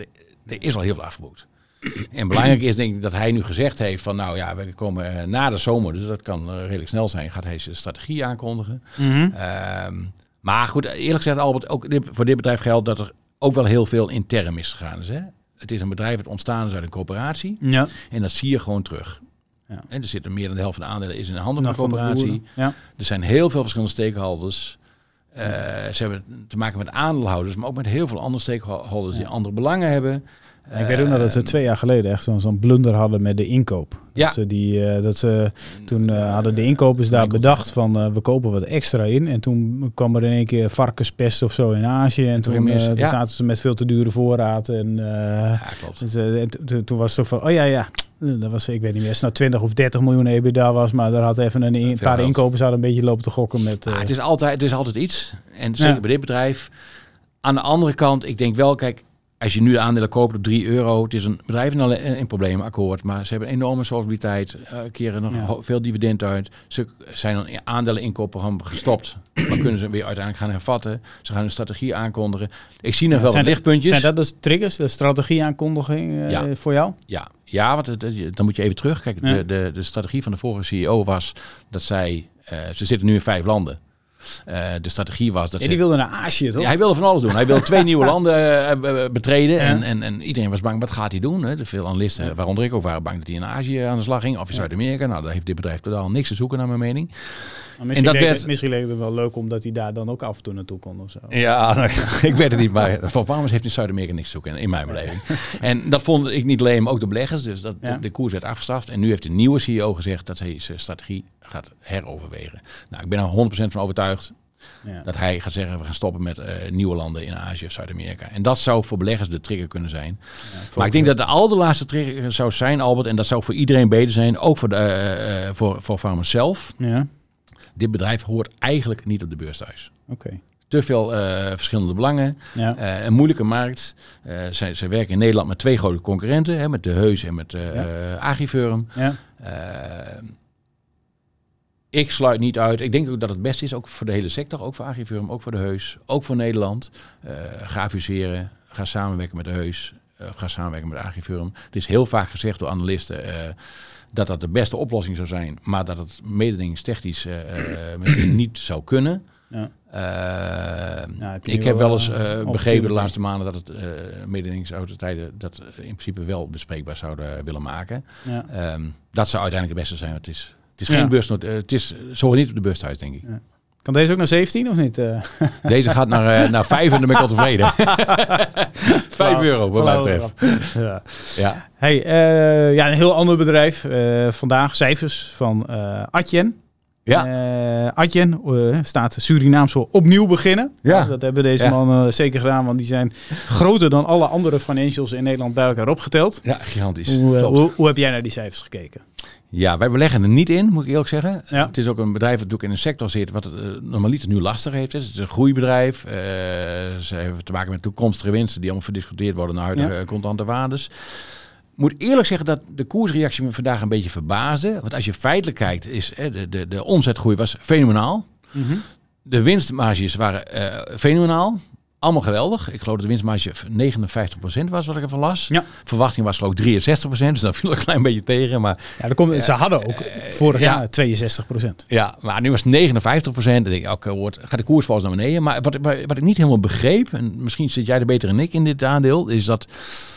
er is al heel veel afgeboekt. En belangrijk is denk ik dat hij nu gezegd heeft van nou ja, we komen na de zomer, dus dat kan redelijk snel zijn, gaat hij zijn strategie aankondigen. Mm-hmm. Um, maar goed, eerlijk gezegd Albert, ook dit, voor dit bedrijf geldt dat er ook wel heel veel intern misgegaan is. Hè? Het is een bedrijf dat ontstaan is uit een coöperatie ja. en dat zie je gewoon terug. Ja. En er zitten meer dan de helft van de aandelen is in de handen van de coöperatie. Ja. Er zijn heel veel verschillende stakeholders. Uh, ze hebben te maken met aandeelhouders, maar ook met heel veel andere stakeholders die ja. andere belangen hebben. Ik weet ook nog dat ze twee jaar geleden echt zo'n, zo'n blunder hadden met de inkoop. Dat ja. ze die, uh, dat ze toen uh, hadden de inkopers daar bedacht van uh, we kopen wat extra in. En toen kwam er in één keer varkenspest of zo in Azië. En toen, uh, toen ja. zaten ze met veel te dure voorraad. En, uh, ja, klopt. Dus, uh, en t- toen was het toch van, oh ja, ja. Dat was, ik weet niet meer, als het nou twintig of dertig miljoen EBITDA was, maar daar had even een, een paar inkopers hadden een beetje lopen te gokken met. Uh, ah, het is altijd, het is altijd iets. En zeker ja. bij dit bedrijf. Aan de andere kant, ik denk wel, kijk. Als je nu de aandelen koopt op drie euro, het is een bedrijf in, in problemen, akkoord. Maar ze hebben enorme solvabiliteit, uh, keren nog ja. veel dividend uit. Ze zijn een aandeleninkoopprogramma gestopt. Maar kunnen ze weer uiteindelijk gaan hervatten. Ze gaan hun strategie aankondigen. Ik zie nog ja, wel wat lichtpuntjes. Zijn dat dus triggers, de strategieaankondiging uh, ja. voor jou? Ja, ja want het, dan moet je even terug. Kijk, ja. de, de, de strategie van de vorige C E O was dat zij, uh, ze zitten nu in vijf landen. Uh, de strategie was dat ja, die wilde naar Azië, toch? Ja, hij wilde van alles doen. Hij wilde twee nieuwe landen uh, betreden. Ja. En, en, en iedereen was bang, wat gaat hij doen? Hè? De veel analisten, ja. waaronder ik ook, waren bang dat hij in Azië aan de slag ging. Of in Zuid-Amerika. Nou, daar heeft dit bedrijf totaal niks te zoeken, naar mijn mening. Misschien, en dat leek, werd... misschien leek het wel leuk omdat hij daar dan ook af en toe naartoe kon of zo. Ja, nou, ik weet het niet. Maar ForFarmers heeft in Zuid-Amerika niks te zoeken, in mijn beleving. Ja. En dat vond ik niet alleen, maar ook de beleggers. Dus dat, ja. de, de koers werd afgestraft. En nu heeft de nieuwe C E O gezegd dat hij zijn strategie gaat heroverwegen. Nou, ik ben er honderd procent van overtuigd. Ja. Dat hij gaat zeggen, we gaan stoppen met uh, nieuwe landen in Azië of Zuid-Amerika. En dat zou voor beleggers de trigger kunnen zijn. Ja, maar ik denk dat de allerlaatste trigger zou zijn, Albert, en dat zou voor iedereen beter zijn, ook voor, de, uh, voor, voor ForFarmers zelf. Ja. Dit bedrijf hoort eigenlijk niet op de beurs thuis. Okay. Te veel uh, verschillende belangen. Ja. Uh, een moeilijke markt. Uh, zij, zij werken in Nederland met twee grote concurrenten. Hè, met De Heus en met uh, ja. uh, Agrifirm. Ja. Uh, ik sluit niet uit. Ik denk ook dat het beste is, ook voor de hele sector, ook voor Agriforum, ook voor de Heus, ook voor Nederland. Uh, ga fuseren, ga samenwerken met de Heus, uh, of ga samenwerken met de Agriforum. Het is heel vaak gezegd door analisten uh, dat dat de beste oplossing zou zijn, maar dat het mededingingstechnisch uh, misschien niet zou kunnen. Ja. Uh, ja, heb ik heb wel eens uh, begrepen de laatste maanden dat het uh, mededingingsautoriteiten dat in principe wel bespreekbaar zouden willen maken. Ja. Um, dat zou uiteindelijk het beste zijn. Het is, het is geen ja. beursnot. Uh, het is zo niet op de beurs thuis, denk ik. Ja. Kan deze ook naar zeventien of niet? Uh? Deze gaat naar, uh, naar vijf en dan ben ik al tevreden. Vijf euro, wat mij betreft. Ja. Ja. Hey, uh, ja, een heel ander bedrijf. Uh, vandaag cijfers van uh, Adyen. Ja. Uh, Adyen uh, staat Surinaams voor opnieuw beginnen. Ja. Uh, dat hebben deze ja. mannen uh, zeker gedaan, want die zijn groter dan alle andere financials in Nederland bij elkaar opgeteld. Ja, gigantisch. Hoe, uh, hoe, hoe heb jij naar die cijfers gekeken? Ja, wij beleggen er niet in, moet ik eerlijk zeggen. Ja. Het is ook een bedrijf dat ook in een sector zit wat het uh, normaliter nu lastig heeft. Het is een groeibedrijf. Uh, ze hebben te maken met toekomstige winsten die allemaal verdisconteerd worden naar huidige ja. contante waardes. Ik moet eerlijk zeggen dat de koersreactie me vandaag een beetje verbaasde. Want als je feitelijk kijkt, is eh, de, de, de omzetgroei was fenomenaal. Mm-hmm. De winstmarges waren uh, fenomenaal. Allemaal geweldig. Ik geloof dat de winstmarge negenenvijftig procent was, wat ik ervan las. Ja. Verwachting was geloof ik drieënzestig procent, dus dat viel een klein beetje tegen. Maar, ja, komt, uh, ze hadden ook uh, vorig jaar ja. tweeënzestig procent. Ja, maar nu was het negenenvijftig procent. Dan denk ik, elke woord gaat de koers volgens naar beneden. Maar wat, wat ik niet helemaal begreep, en misschien zit jij er beter dan ik in dit aandeel, is dat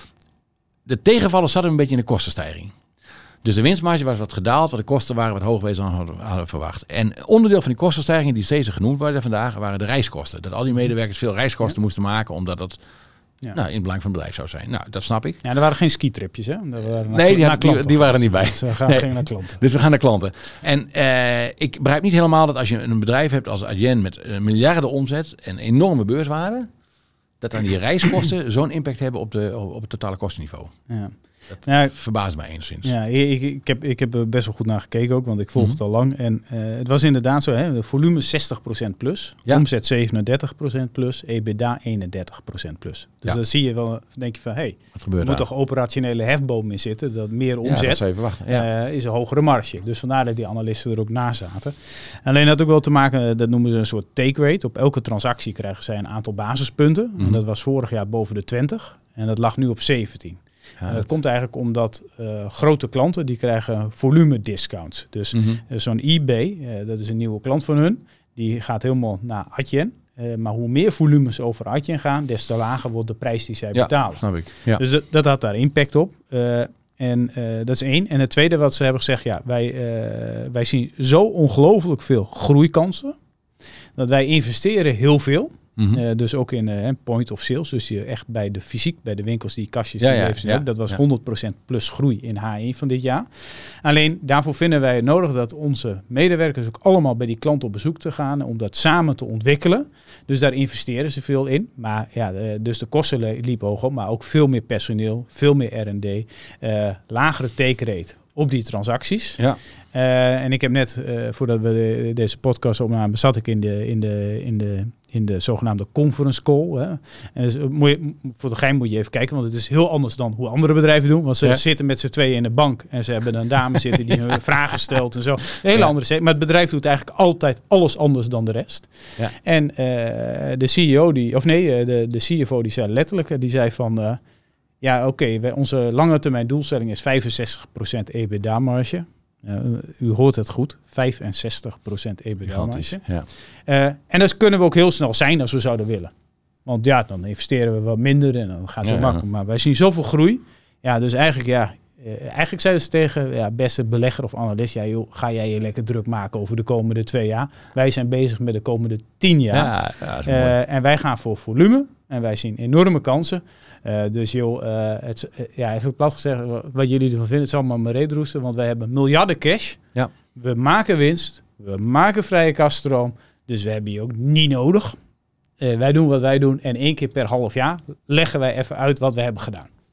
de tegenvallers zaten een beetje in de kostenstijging. Dus de winstmarge was wat gedaald, wat de kosten waren wat hoger dan hadden, hadden verwacht. En onderdeel van die kostenstijging die steeds genoemd worden vandaag, waren de reiskosten. Dat al die medewerkers veel reiskosten ja. moesten maken, omdat dat ja. nou, in het belang van het bedrijf zou zijn. Nou, dat snap ik. Ja, er waren geen skitripjes, hè? Waren nee, die, had, die, die waren er niet bij. Dus we gaan nee. naar klanten. Dus we gaan naar klanten. En uh, ik begrijp niet helemaal dat als je een bedrijf hebt als Adyen met uh, miljarden omzet en enorme beurswaarde, dat dan die reiskosten zo'n impact hebben op, de, op het totale kostenniveau. Ja. Dat ja, verbaast mij enigszins. Ja, ik, ik, heb, ik heb er best wel goed naar gekeken ook, want ik volg mm-hmm. het al lang. En uh, het was inderdaad zo, hè, de volume zestig procent plus, ja. omzet zevenendertig procent plus, EBITDA eenendertig procent plus. Dus ja. dan zie je wel, denk je van, hé, hey, er moet toch operationele hefboom in zitten, dat meer omzet ja, dat ja. uh, is een hogere marge. Dus vandaar dat die analisten er ook na zaten. Alleen dat had ook wel te maken, dat noemen ze een soort take rate. Op elke transactie krijgen zij een aantal basispunten. Mm-hmm. En dat was vorig jaar boven de twintig en dat lag nu op zeventien. Ja, en dat, dat komt eigenlijk omdat uh, grote klanten die krijgen volume discounts. Dus mm-hmm. uh, zo'n eBay, uh, dat is een nieuwe klant van hun, die gaat helemaal naar Adyen. Uh, maar hoe meer volumes over Adyen gaan, des te lager wordt de prijs die zij ja, betalen. Snap ik. Ja. Dus dat, dat had daar impact op. Uh, en uh, dat is één. En het tweede wat ze hebben gezegd, ja, wij, uh, wij zien zo ongelooflijk veel groeikansen, dat wij investeren heel veel. Mm-hmm. Uh, dus ook in uh, point of sales. Dus je echt bij de fysiek, bij de winkels die kastjes ja, die ja, heeft. ja, dat was ja. honderd procent plus groei in H één van dit jaar. Alleen daarvoor vinden wij het nodig dat onze medewerkers ook allemaal bij die klant op bezoek te gaan. Om dat samen te ontwikkelen. Dus daar investeren ze veel in. Maar ja, de, dus de kosten liepen hoog op. Maar ook veel meer personeel, veel meer R en D. Uh, lagere take rate op die transacties. Ja. Uh, en ik heb net, uh, voordat we de, deze podcast opnamen, zat ik in de, in de, in de, in de zogenaamde conference call. Hè. En dus, moet je, voor de geheim moet je even kijken, want het is heel anders dan hoe andere bedrijven doen. Want ze ja. zitten met z'n tweeën in de bank en ze hebben een dame zitten die hun vragen stelt en zo. Een hele ja. andere set. Maar het bedrijf doet eigenlijk altijd alles anders dan de rest. Ja. En uh, de C E O, die, of nee, de, de C F O die zei letterlijk, die zei van, uh, ja oké, okay, onze lange termijn doelstelling is vijfenzestig procent EBITDA-marge. Uh, u hoort het goed, vijfenzestig procent EBITDA-marge. Ja. Uh, en dat kunnen we ook heel snel zijn als we zouden willen. Want ja, dan investeren we wat minder en dan gaat het ja, makkelijk. Ja. Maar wij zien zoveel groei. Ja, dus eigenlijk, ja, uh, eigenlijk zeiden ze tegen ja, beste belegger of analist, ja, joh, ga jij je lekker druk maken over de komende twee jaar. Wij zijn bezig met de komende tien jaar. Ja, ja, uh, en wij gaan voor volume en wij zien enorme kansen. Uh, dus joh, uh, het, uh, ja, even plat gezegd, wat jullie ervan vinden, het zal maar maar reedroesten, want wij hebben miljarden cash. Ja. We maken winst, we maken vrije kasstroom, dus we hebben die ook niet nodig. Uh, wij doen wat wij doen en één keer per half jaar leggen wij even uit wat we hebben gedaan.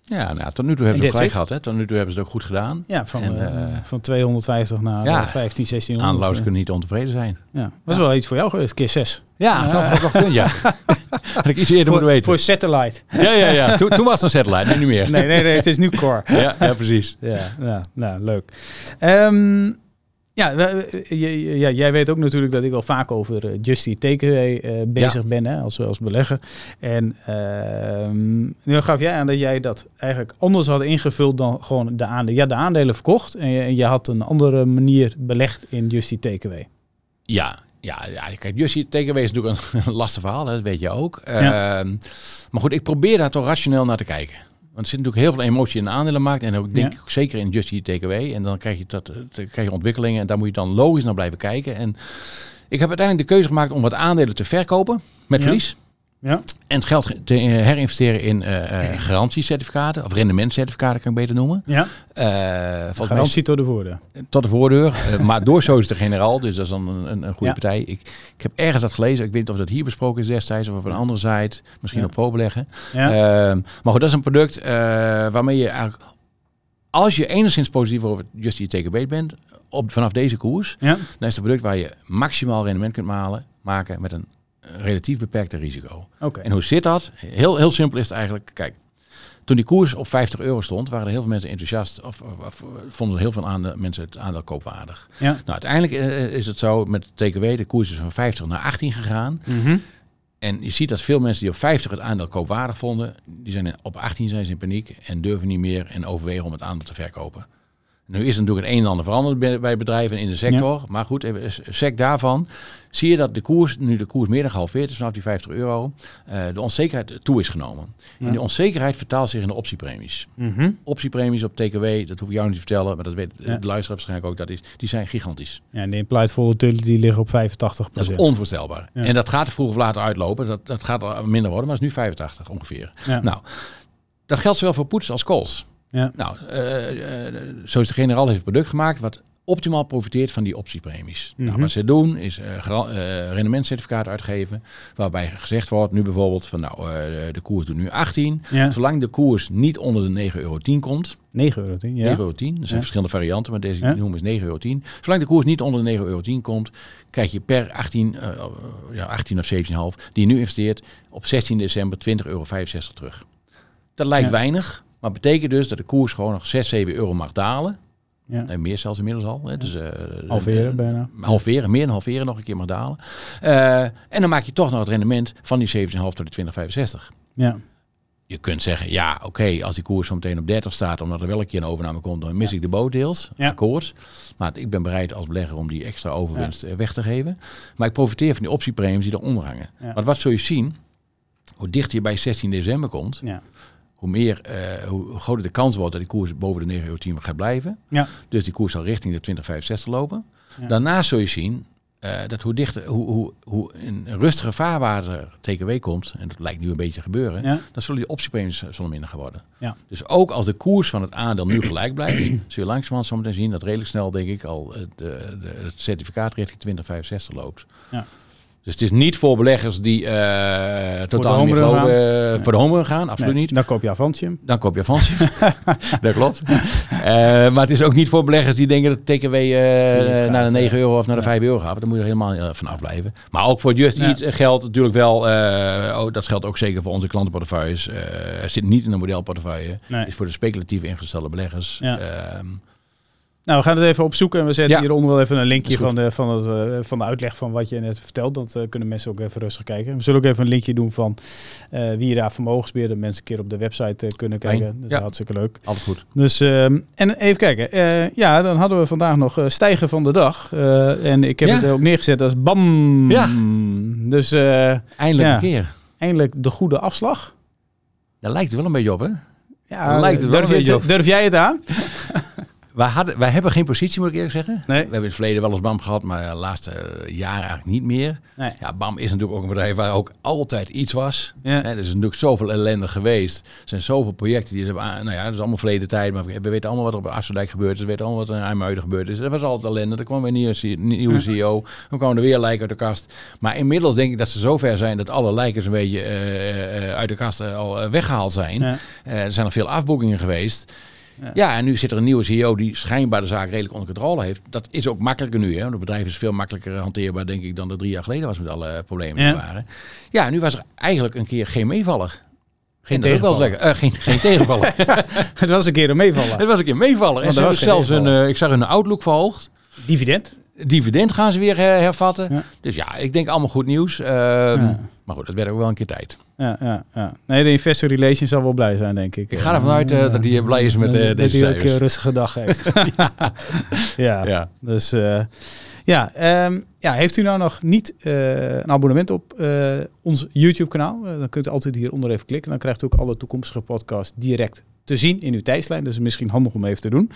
Ja, nou, tot nu toe hebben ze En ook gelijk that's gehad. Hè? Tot nu toe hebben ze het ook goed gedaan. Ja, van, En, eh, eh, van tweehonderdvijftig naar ja, uh, vijftien, zestienhonderd. Aandeelhouders kunnen niet ontevreden zijn. Ja. Dat was wel iets voor jou geweest, keer zes. Ja, dat had ik nog gekund, ja. Had ik iets eerder Voor, moeten weten. voor satellite. Ja, ja, ja. Toen, toen was het een satellite, nu niet meer. Nee, nee, nee, het is nu core. Ja, ja, precies. Ja, ja, nou, leuk. Um, ja, we- j- ja, jij weet ook natuurlijk dat ik wel vaak over uh, Justy Takeaway uh, bezig ben hè, als, als belegger. En um, nu gaf jij aan dat jij dat eigenlijk anders had ingevuld dan gewoon de aandelen. Ja, de aandelen verkocht en je, en je had een andere manier belegd in Justy Takeaway. Ja, ja, ja, kijk, Justy Takeaway is natuurlijk een, een lastig verhaal, hè, dat weet je ook. Ja. Ehm, maar goed, ik probeer daar toch rationeel naar te kijken. Want er zit natuurlijk heel veel emotie in de aandelenmarkt. En ook denk Ja. ik ook zeker in Justy Takeaway. En dan krijg je, dat, dan krijg je ontwikkelingen en daar moet je dan logisch naar blijven kijken. En ik heb uiteindelijk de keuze gemaakt om wat aandelen te verkopen met Ja. verlies. Ja, En het geld te uh, herinvesteren in uh, uh, garantiecertificaten, of rendementcertificaten kan ik beter noemen. ja. Uh, volgens mij Garantie tot de voordeur. tot de voordeur. Uh, maar door zo is de generaal, dus dat is dan een, een goede Ja. partij. Ik, ik heb ergens dat gelezen, ik weet niet of dat hier besproken is destijds of op een andere site, misschien Ja. op ProBeleggen. Ja. Uh, maar goed, dat is een product uh, waarmee je eigenlijk, als je enigszins positief over Justy Takeaway bent, op, vanaf deze koers, Ja. dan is het een product waar je maximaal rendement kunt malen, maken met een relatief beperkte risico. Oké. En hoe zit dat? Heel, heel simpel is het eigenlijk. Kijk, toen die koers op vijftig euro stond, waren er heel veel mensen enthousiast. Of, of, of vonden er heel veel aandeel, mensen het aandeel koopwaardig. Ja. Nou, uiteindelijk uh, is het zo met de T K W, de koers is van vijftig naar achttien gegaan. Mm-hmm. En je ziet dat veel mensen die op vijftig het aandeel koopwaardig vonden, die zijn in, op achttien zijn ze in paniek en durven niet meer en overwegen om het aandeel te verkopen. Nu is er natuurlijk het een en ander veranderd bij, bij bedrijven in de sector. Ja. Maar goed, even sec daarvan. Zie je dat de koers, nu de koers meer dan gehalveerd is vanaf die vijftig euro, uh, de onzekerheid toe is genomen. Ja. En die onzekerheid vertaalt zich in de optiepremies. Mm-hmm. Optiepremies op T K W, dat hoef ik jou niet te vertellen, maar dat weet Ja. de luisteraar waarschijnlijk ook, dat is, die zijn gigantisch. Ja, en de implied volatility liggen op vijfentachtig procent. Dat is onvoorstelbaar. Ja. En dat gaat er vroeg of later uitlopen. Dat, dat gaat er minder worden, maar het is nu vijfentachtig ongeveer. Ja. Nou, dat geldt zowel voor puts als calls. Ja. Nou, uh, uh, zo is de generaal heeft een product gemaakt wat optimaal profiteert van die optiepremies. Mm-hmm. Nou, wat ze doen is uh, gra- uh, rendementscertificaat uitgeven, waarbij gezegd wordt, nu bijvoorbeeld van nou, uh, de koers doet nu achttien. Ja. Zolang de koers niet onder de negen euro tien komt, negen euro tien, ja. negen euro tien, er zijn Ja. verschillende varianten, maar deze Ja. noemen is negen euro tien. Zolang de koers niet onder de negen euro tien komt, krijg je per achttien, uh, ja, achttien of zeventien komma vijf, die je nu investeert, op zestien december twintig euro vijfenzestig terug. Dat lijkt Ja. weinig, maar betekent dus dat de koers gewoon nog zes, zeven euro mag dalen. Ja. Nee, meer zelfs inmiddels al. Hè. Dus, uh, Halveren uh, bijna. Halveren, meer dan halveren nog een keer mag dalen. Uh, en dan maak je toch nog het rendement van die zeventien komma vijf tot de twintig vijfenzestig. Ja. Je kunt zeggen, ja oké, okay, als die koers zo meteen op dertig staat, omdat er wel een keer een overname komt, dan mis Ja. ik de boot deels. Ja. Akkoord. Maar ik ben bereid als belegger om die extra overwinst ja. weg te geven. Maar ik profiteer van die optiepremies die eronder hangen. Ja. Want wat zul je zien, hoe dichter je bij zestien december komt, Ja. hoe meer, uh, hoe groter de kans wordt dat die koers boven de negen euro tien gaat blijven. Ja. Dus die koers zal richting de twintig vijfenzestig lopen. Ja. Daarnaast zul je zien uh, dat hoe dichter, hoe, hoe, hoe in een rustige vaarwater T K W komt, en dat lijkt nu een beetje te gebeuren, Ja. dan zullen die optiepremies zullen minder gaan worden. Ja. Dus ook als de koers van het aandeel nu gelijk blijft, zul je langzamerhand zometeen zien dat redelijk snel, denk ik, al de, de, het certificaat richting twintig vijfenzestig loopt. Ja. Dus het is niet voor beleggers die uh, totaal niet geloven uh, nee. voor de home gaan, absoluut nee, niet. Dan koop je Avantium. Dan koop je Avantium. Dat klopt. Uh, maar het is ook niet voor beleggers die denken dat T K W uh, naar de negen euro of naar de ja. vijf euro gaat. Daar moet je er helemaal uh, van afblijven. Maar ook voor Just Eat ja. geldt natuurlijk wel, uh, oh, dat geldt ook zeker voor onze klantenportefeuilles. Uh, het zit niet in een modelportefeuille. Nee. Het is voor de speculatief ingestelde beleggers. Ja. Uh, Nou, we gaan het even opzoeken en we zetten ja. hieronder wel even een linkje van de, van, het, uh, van de uitleg van wat je net vertelt. Dat uh, kunnen mensen ook even rustig kijken. We zullen ook even een linkje doen van uh, wie daar vermogensbeheer, dat mensen een keer op de website uh, kunnen kijken. Fijn. Dat is ja. hartstikke leuk. Altijd goed. Dus, uh, en even kijken. Uh, ja, dan hadden we vandaag nog uh, stijgen van de dag. Uh, en ik heb ja. het ook neergezet als bam. Ja. Dus uh, eindelijk ja, een keer. Eindelijk de goede afslag. Daar lijkt het wel een beetje op, hè? Ja, lijkt het wel durf, een je beetje het, op. durf jij het aan? wij, hadden, wij hebben geen positie, moet ik eerlijk zeggen. Nee. We hebben in het verleden wel eens BAM gehad, maar de laatste jaren eigenlijk niet meer. Nee. Ja, BAM is natuurlijk ook een bedrijf waar ook altijd iets was. Ja. Hè, er is natuurlijk zoveel ellende geweest. Er zijn zoveel projecten die ze hebben aan. Nou ja, dat is allemaal verleden tijd. Maar we weten allemaal wat er op Afsterdijk gebeurd is. We weten allemaal wat er in IJmuiden gebeurd is. Er was altijd ellende. Er kwam weer een nieuwe, nieuwe C E O. Dan kwamen er weer lijken uit de kast. Maar inmiddels denk ik dat ze zover zijn dat alle lijken een beetje uh, uh, uit de kast uh, al uh, weggehaald zijn. Ja. Uh, er zijn nog veel afboekingen geweest. Ja. ja, en nu zit er een nieuwe C E O die schijnbaar de zaak redelijk onder controle heeft. Dat is ook makkelijker nu. Hè? Het bedrijf is veel makkelijker hanteerbaar, denk ik, dan er drie jaar geleden was met alle problemen die ja. waren. Ja, nu was er eigenlijk een keer geen meevaller. Geen tegenvaller. Uh, geen, geen tegenvaller. Het was een keer een meevaller. Het was een keer een meevaller. En ze hebben zelfs een, uh, ik zag hun outlook verhoogd. Dividend? Dividend gaan ze weer her- hervatten. Ja. Dus ja, ik denk allemaal goed nieuws. Uh, ja. Maar goed, dat werd ook wel een keer tijd. Ja, ja, ja. Nee, de investor relations zal wel blij zijn, denk ik. Ik ga ervan uit uh, dat hij blij is met uh, dat deze hij ook een rustige dag heeft. ja. ja. ja, dus uh, ja, um, ja, heeft u nou nog niet uh, een abonnement op uh, ons YouTube-kanaal? Uh, dan kunt u altijd hieronder even klikken. Dan krijgt u ook alle toekomstige podcasts direct te zien in uw tijdslijn. Dus misschien handig om even te doen.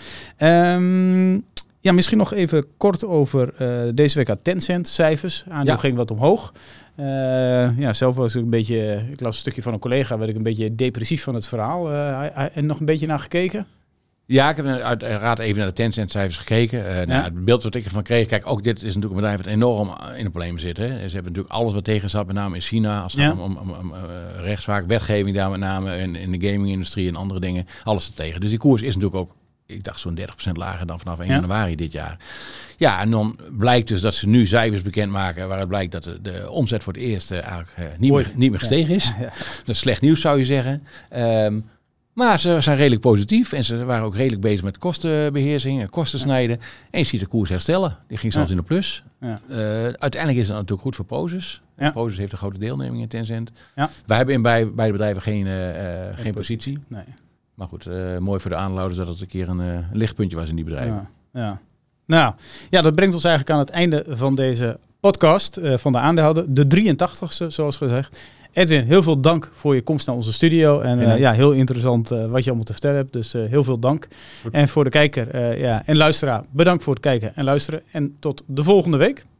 Um, Ja, misschien nog even kort over uh, deze week aan Tencent cijfers. Aandeel ja. ging wat omhoog. Uh, ja, zelf was ik een beetje, ik las een stukje van een collega, werd ik een beetje depressief van het verhaal. Uh, en nog een beetje naar gekeken. Ja, ik heb uiteraard even naar de Tencent cijfers gekeken. Uh, ja. nou, het beeld wat ik ervan kreeg, kijk, ook dit is natuurlijk een bedrijf dat enorm in de problemen zit. Hè. Ze hebben natuurlijk alles wat tegen zat, met name in China, als het ja. gaat om, om, om, om uh, rechtszaak, wetgeving daar met name, in, in de gaming-industrie en andere dingen, alles er tegen. Dus die koers is natuurlijk ook, ik dacht zo'n dertig procent lager dan vanaf één ja. januari dit jaar. Ja, en dan blijkt dus dat ze nu cijfers bekendmaken waaruit blijkt dat de, de omzet voor het eerst uh, eigenlijk uh, niet, meer, niet meer gestegen is. Ja. Ja. Dat is slecht nieuws, zou je zeggen. Um, maar ze zijn redelijk positief en ze waren ook redelijk bezig met kostenbeheersing en kosten snijden. Ja. En je ziet de koers herstellen. Die ging zelfs ja. in de plus. Ja. Uh, uiteindelijk is het natuurlijk goed voor Prosus. Ja. Prosus heeft een grote deelneming in Tencent. Ja. Wij hebben in bij, bij de bedrijven geen, uh, uh, geen, geen positie. Nee. Maar goed, uh, mooi voor de aandeelhouders dat het een keer een, uh, een lichtpuntje was in die bedrijven. Ja, ja. Nou, ja, dat brengt ons eigenlijk aan het einde van deze podcast uh, van de aandeelhouder. De drieëntachtigste, zoals gezegd. Edwin, heel veel dank voor je komst naar onze studio. En uh, ja, heel interessant uh, wat je allemaal te vertellen hebt. Dus uh, heel veel dank. Goed. En voor de kijker uh, ja, en luisteraar, bedankt voor het kijken en luisteren. En tot de volgende week.